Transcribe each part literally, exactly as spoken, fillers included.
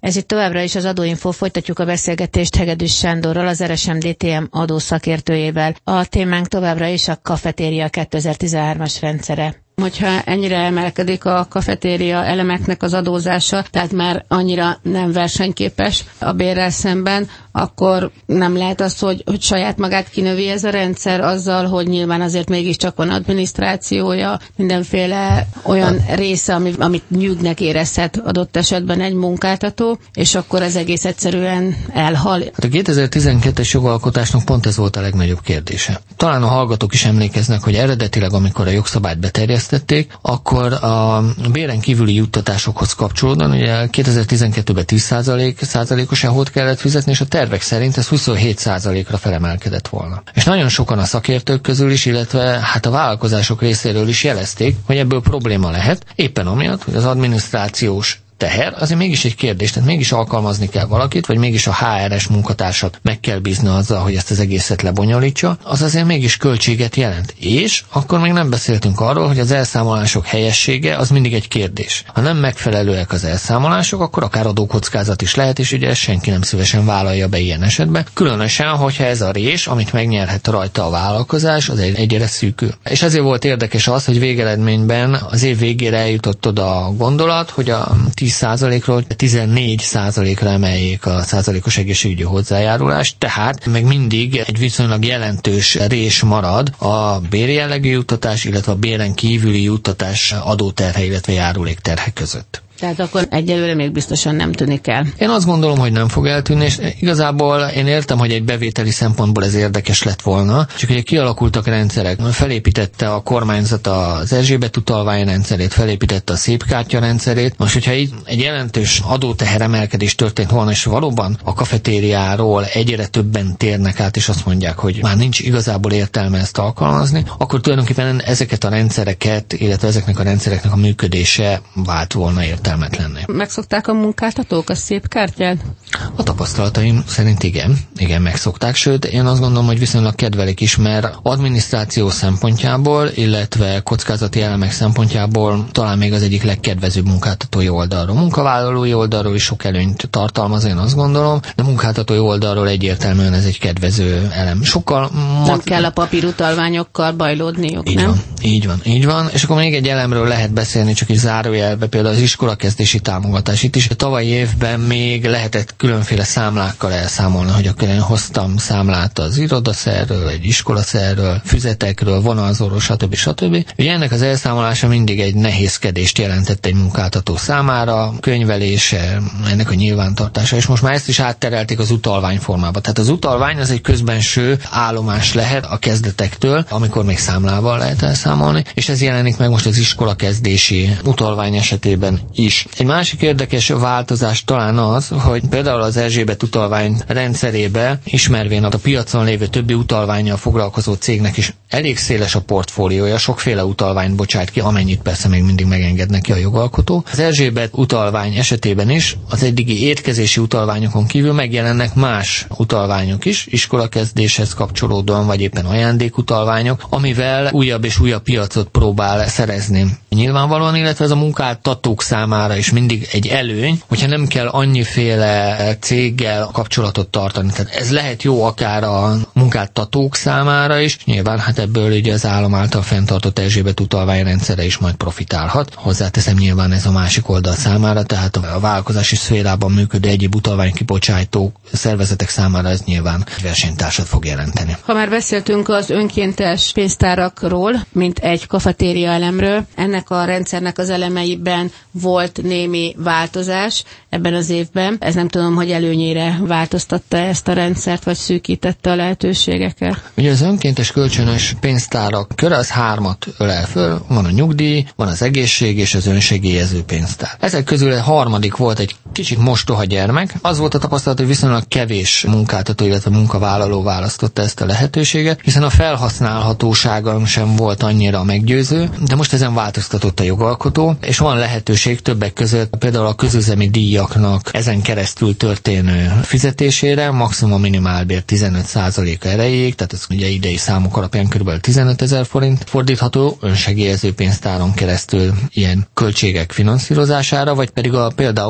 Ez itt továbbra is az Adóinfo, folytatjuk a beszélgetést Hegedűs Sándorral, az er es em dé té em adószakértőjével. A témánk továbbra is a kafetéria kétezer-tizenhármas rendszere. Hogyha ennyire emelkedik a kafetéria elemeknek az adózása, tehát már annyira nem versenyképes a bérrel szemben, akkor nem lehet az, hogy, hogy saját magát kinövi ez a rendszer azzal, hogy nyilván azért mégiscsak van adminisztrációja, mindenféle olyan része, ami, amit nyűgnek érezhet adott esetben egy munkáltató, és akkor ez egész egyszerűen elhal. Hát a kétezer-tizenkettes jogalkotásnak pont ez volt a legnagyobb kérdése. Talán a hallgatók is emlékeznek, hogy eredetileg, amikor a jogszabályt beterjesztették, akkor a béren kívüli juttatásokhoz kapcsolódóan, ugye kétezer-tizenkettőben tíz százalékos ehót kellett fizetni, és a tervek szerint ez huszonhét százalékra felemelkedett volna. És nagyon sokan a szakértők közül is, illetve hát a vállalkozások részéről is jelezték, hogy ebből probléma lehet, éppen amiatt, hogy az adminisztrációs teher, azért mégis egy kérdés, tehát mégis alkalmazni kell valakit, vagy mégis a há er es munkatársat meg kell bízni azzal, hogy ezt az egészet lebonyolítsa, az azért mégis költséget jelent. És akkor még nem beszéltünk arról, hogy az elszámolások helyessége az mindig egy kérdés. Ha nem megfelelőek az elszámolások, akkor akár adókockázat is lehet, és ugye ezt senki nem szívesen vállalja be ilyen esetben. Különösen, hogyha ez a rés, amit megnyerhet rajta a vállalkozás, az egy, egyre szűkül. És ezért volt érdekes az, hogy végeredményben az év végére eljutott oda a gondolat, hogy a tíz százalékról tizennégy százalékra emeljék a százalékos egészségügyi hozzájárulást, tehát meg mindig egy viszonylag jelentős rés marad a bérjellegű juttatás, illetve a béren kívüli juttatás adóterhe, illetve járulékterhe között. Tehát akkor egyelőre még biztosan nem tűnik el. Én azt gondolom, hogy nem fog eltűnni, és igazából én értem, hogy egy bevételi szempontból ez érdekes lett volna, csak ugye kialakultak rendszerek, felépítette a kormányzat az Erzsébet utalvány rendszerét, felépítette a szépkártya rendszerét. Most, hogyha így egy jelentős adóteher emelkedés történt volna, és valóban a kafetériáról egyre többen térnek át, és azt mondják, hogy már nincs igazából értelme ezt alkalmazni, akkor tulajdonképpen ezeket a rendszereket, illetve ezeknek a rendszereknek a működése vált volna értelme. Megszokták a munkáltatók a szép kártyát? A tapasztalataim szerint igen, igen, megszokták, sőt, én azt gondolom, hogy viszonylag kedvelik is, mert adminisztráció szempontjából, illetve kockázati elemek szempontjából talán még az egyik legkedvezőbb munkáltatói oldalról. Munkavállalói oldalról is sok előnyt tartalmaz, én azt gondolom, de munkáltatói oldalról egyértelműen ez egy kedvező elem. Sokkal mat... Nem kell a papírutalványokkal bajlódniuk, így nem? Van, így van, így van, és akkor még egy elemről lehet beszélni, csak egy zárójelbe, például az iskolakezdési támogatás. Itt is a tavalyi évben még lehetett különféle számlákkal elszámolni, hogy akkor én hoztam számlát az irodaszerről, egy iskolaszerről, füzetekről, vonalzóról, stb. stb. Ugye ennek az elszámolása mindig egy nehézkedést jelentett egy munkáltató számára, könyvelése, ennek a nyilvántartása, és most már ezt is átterelték az utalvány formába. Tehát az utalvány az egy közbenső állomás lehet a kezdetektől, amikor még számlával lehet elszámolni, és ez jelenik meg most az iskolakezdési utalvány esetében is. Egy másik érdekes változás talán az, hogy például az Erzsébet utalvány rendszerébe, ismervén a piacon lévő többi utalvánnyal foglalkozó cégnek is elég széles a portfóliója, sokféle utalványt bocsájt ki, amennyit persze még mindig megenged neki a jogalkotó. Az Erzsébet utalvány esetében is az eddigi étkezési utalványokon kívül megjelennek más utalványok is, iskolakezdéshez kapcsolódóan, vagy éppen ajándékutalványok, amivel újabb és újabb piacot próbál szerezni. Nyilvánvalóan, illetve ez a munkáltatók számára is mindig egy előny, hogyha nem kell annyiféle céggel kapcsolatot tartani. Tehát ez lehet jó akár a munkáltatók számára is, nyilván hát ebből ugye az állam által fenntartott Erzsébet utalványrendszere is majd profitálhat. Hozzáteszem, nyilván ez a másik oldal számára, tehát a vállalkozási szférában működő egyéb utalványkibocsájtó szervezetek számára ez nyilván versenytársat fog jelenteni. Ha már beszéltünk az önkéntes pénztárakról, mint egy kafetéria elemről, ennek a rendszernek az elemeiben volt némi változás ebben az évben. Ez nem tudom, hogy előnyére változtatta ezt a rendszert, vagy szűkítette a lehetőségeket. Ugye az önkéntes kölcsönös pénztárak köre az hármat ölel föl. Van a nyugdíj, van az egészség és az önsegélyező pénztár. Ezek közül egy harmadik volt egy kicsit mostoha gyermek. Az volt a tapasztalat, hogy viszonylag kevés munkáltató, illetve munkavállaló választotta ezt a lehetőséget, hiszen a felhasználhatósága sem volt annyira meggyőző, de most ezen változtatott a jogalkotó, és van lehetőség többek között például a közüzemi díjaknak ezen keresztül történő fizetésére, maximum minimálbér tizenöt százaléka erejéig, tehát ez ugye idei számok alapján kb. tizenötezer forint fordítható önsegélyező pénztáron keresztül ilyen költségek finanszírozására, vagy pedig a például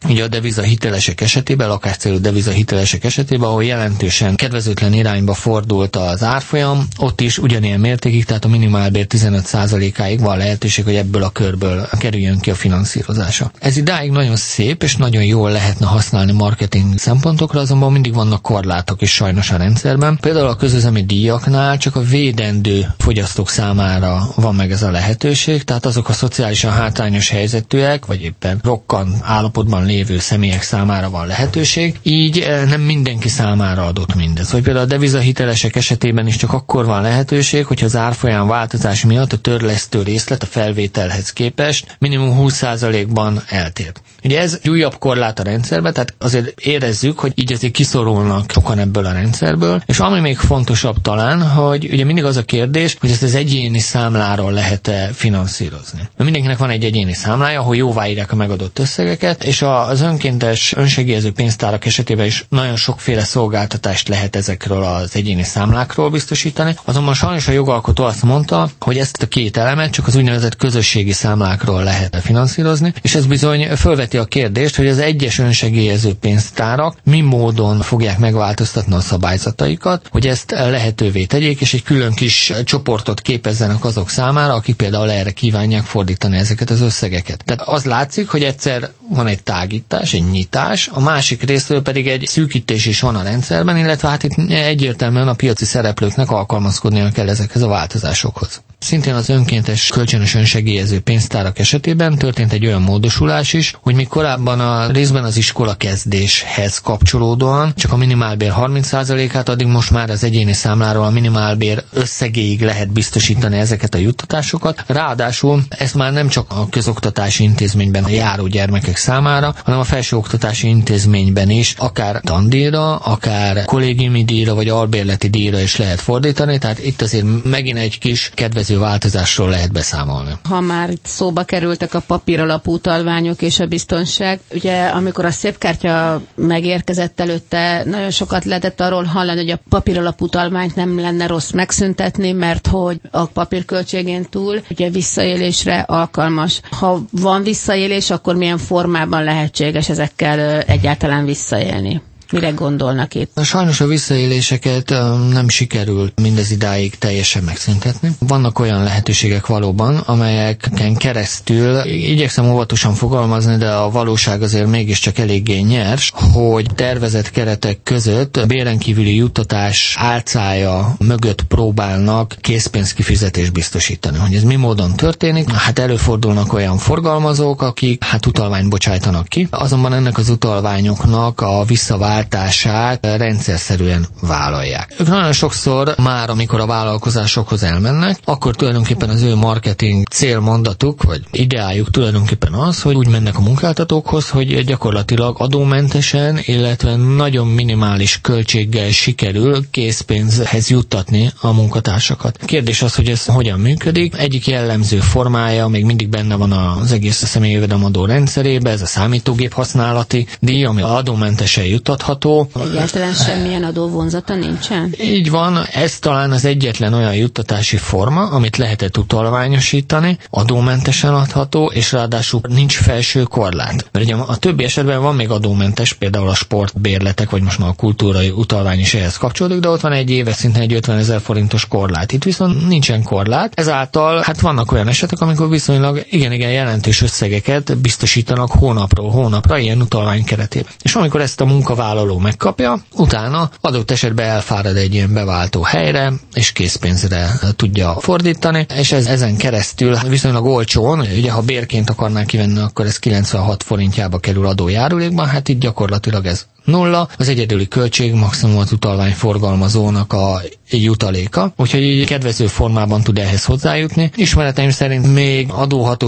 ugye a devizahitelesek esetében, lakáscélú devizahitelesek esetében, ahol jelentősen kedvezőtlen irányba fordult az árfolyam, ott is ugyanilyen mértékig, tehát a minimálbér tizenöt százalékáig van lehetőség, hogy ebből a körből kerüljön ki a finanszírozása. Ez idáig nagyon szép, és nagyon jól lehetne használni marketing szempontokra, azonban mindig vannak korlátok is sajnos a rendszerben. Például a közüzemi díjaknál csak a védendő fogyasztók számára van meg ez a lehetőség, tehát azok a szociálisan hátrányos helyzetűek, vagy éppen rokkant állapotban lévő személyek számára van lehetőség, így nem mindenki számára adott mindez. Vagy például a devizahitelesek esetében is csak akkor van lehetőség, hogyha az árfolyam változás miatt a törlesztő részlet a felvételhez képest minimum húsz százalékban eltér. Ugye ez egy újabb korlát a rendszerbe, tehát azért érezzük, hogy így azért kiszorulnak sokan ebből a rendszerből, és ami még fontosabb talán, hogy ugye mindig az a kérdés, hogy ezt az egyéni számláról lehet-e finanszírozni. Mert mindenkinek van egy egyéni számlája, ahol jóváírják a megadott összegeket, és az önkéntes önsegélyező pénztárak esetében is nagyon sokféle szolgáltatást lehet ezekről az egyéni számlákról biztosítani. Azonban sajnos a jogalkotó azt mondta, hogy ezt a két elemet csak az úgynevezett közösségi számlákról lehet finanszírozni, és ez bizony fölveti a kérdést, hogy az egyes önsegélyező pénztárak mi módon fogják megváltoztatni a szabályzataikat, hogy ezt lehetővé tegyék, és egy külön kis csoportot képezzenek azok számára, akik például erre kívánják fordítani ezeket az összegeket. Tehát az látszik, hogy egyszer van egy tágítás, egy nyitás, a másik részről pedig egy szűkítés is van a rendszerben, illetve hát itt egyértelműen a piaci szereplőknek alkalmazkodnia kell ezekhez a változásokhoz. Szintén az önkéntes kölcsönös önsegélyező pénztárak esetében történt egy olyan módosulás is, hogy még korábban a részben az iskola kezdéshez kapcsolódóan csak a minimálbér harminc százalékát, addig most már az egyéni számláról a minimálbér összegéig lehet biztosítani ezeket a juttatásokat. Ráadásul ez már nem csak a közoktatási intézményben járó gyermekek számára, hanem a felsőoktatási intézményben is, akár tandíjra, akár kollégiumi díjra, vagy albérleti díjra is lehet fordítani, tehát itt azért megint egy kis kedvező változásról lehet beszámolni. Ha már itt szóba kerültek a papíralapú utalványok és a biztonság, ugye amikor a szépkártya megérkezett előtte, nagyon sokat lehetett arról hallani, hogy a papíralapú utalványt nem lenne rossz megszüntetni, mert hogy a papír költségén túl ugye visszaélésre alkalmas. Ha van visszaélés, akkor milyen formában lehetséges ezekkel egyáltalán visszaélni? Mire gondolnak itt? Sajnos a visszaéléseket nem sikerült mindez idáig teljesen megszüntetni. Vannak olyan lehetőségek valóban, amelyeken keresztül, igyekszem óvatosan fogalmazni, de a valóság azért mégiscsak eléggé nyers, hogy tervezett keretek között béren kívüli juttatás álcája mögött próbálnak készpénzkifizetést biztosítani. Hogy ez mi módon történik? Hát előfordulnak olyan forgalmazók, akik hát utalványt bocsájtanak ki, azonban ennek az utalványoknak a visszaváltását rendszerszerűen vállalják. Ők nagyon sokszor már, amikor a vállalkozásokhoz elmennek, akkor tulajdonképpen az ő marketing célmondatuk, vagy ideájuk tulajdonképpen az, hogy úgy mennek a munkáltatókhoz, hogy gyakorlatilag adómentesen, illetve nagyon minimális költséggel sikerül készpénzhez juttatni a munkatársakat. Kérdés az, hogy ez hogyan működik. Egyik jellemző formája még mindig benne van az egész személyi jövedelemadó rendszerében, ez a számítógép használati díj, ami adómentesen juttatható. Egyáltalán semmilyen adóvonzata nincsen? Így van, ez talán az egyetlen olyan juttatási forma, amit lehetett utalványosítani, adómentesen adható, és ráadásul nincs felső korlát. Mert ugye a többi esetben van még adómentes, például a sportbérletek, vagy most már a kultúrai utalvány is ehhez kapcsolódik, de ott van egy éves szinten egy ötvenezer forintos korlát. Itt viszont nincsen korlát, ezáltal hát vannak olyan esetek, amikor viszonylag igen-igen jelentős összegeket biztosítanak hónapról hónapra ilyen utalvány keretében. És amikor ezt a munkavállaló megkapja, utána adott esetben elfárad egy ilyen beváltó helyre, és készpénzre tudja fordítani, és ez, ezen keresztül viszonylag olcsón, ugye ha bérként akarnák kivenni, akkor ez kilencvenhat forintjába kerül adójárulékban, hát itt gyakorlatilag ez nulla, az egyedüli költség maximum az utalvány forgalmazónak a jutaléka, úgyhogy így kedvező formában tud ehhez hozzájutni. Ismereteim szerint még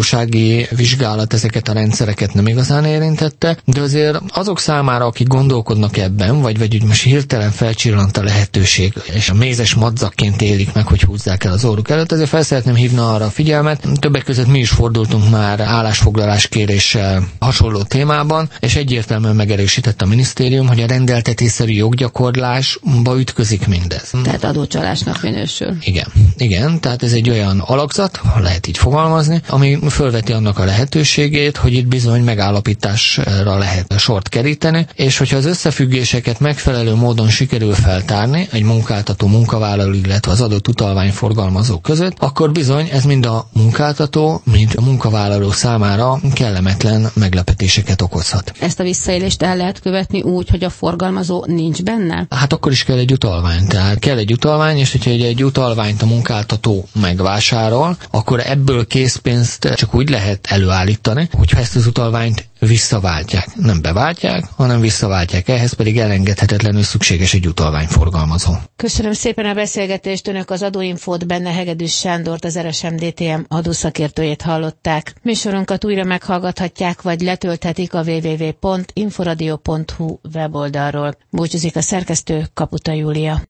adóhatósági vizsgálat ezeket a rendszereket nem igazán érintette, de azért azok számára, akik gondolkodnak gondolkodnak ebben, vagy, vagy úgy most hirtelen felcsillant a lehetőség, és a mézes madzakként élik meg, hogy húzzák el az óruk előtt, ezért fel szeretném hívni arra a figyelmet. Többek között mi is fordultunk már állásfoglalás kéréssel hasonló témában, és egyértelműen megerősített a minisztérium, hogy a rendeltetésszerű joggyakorlásba ütközik mindez. Tehát adócsalásnak minősül. Igen, igen, tehát ez egy olyan alakzat, lehet így fogalmazni, ami fölveti annak a lehetőségét, hogy itt bizony megállapításra lehet sort keríteni, és hogyha az összefüggéseket megfelelő módon sikerül feltárni egy munkáltató, munkavállaló, illetve az adott utalványforgalmazó között, akkor bizony ez mind a munkáltató, mint a munkavállaló számára kellemetlen meglepetéseket okozhat. Ezt a visszaélést el lehet követni úgy, hogy a forgalmazó nincs benne? Hát akkor is kell egy utalvány. Tehát kell egy utalvány, és hogyha egy, egy utalványt a munkáltató megvásárol, akkor ebből készpénzt csak úgy lehet előállítani, hogyha ezt az utalványt visszaváltják. Nem beváltják, hanem visszaváltják. Ehhez pedig elengedhetetlenül szükséges egy utalványforgalmazó. Köszönöm szépen a beszélgetést. Önök az Adóinfót, benne Hegedűs Sándort, az er es em dé té em adószakértőjét hallották. Műsorunkat újra meghallgathatják, vagy letölthetik a double-u double-u double-u pont inforadio pont hu weboldalról. Búcsúzik a szerkesztő, Kaputa Júlia.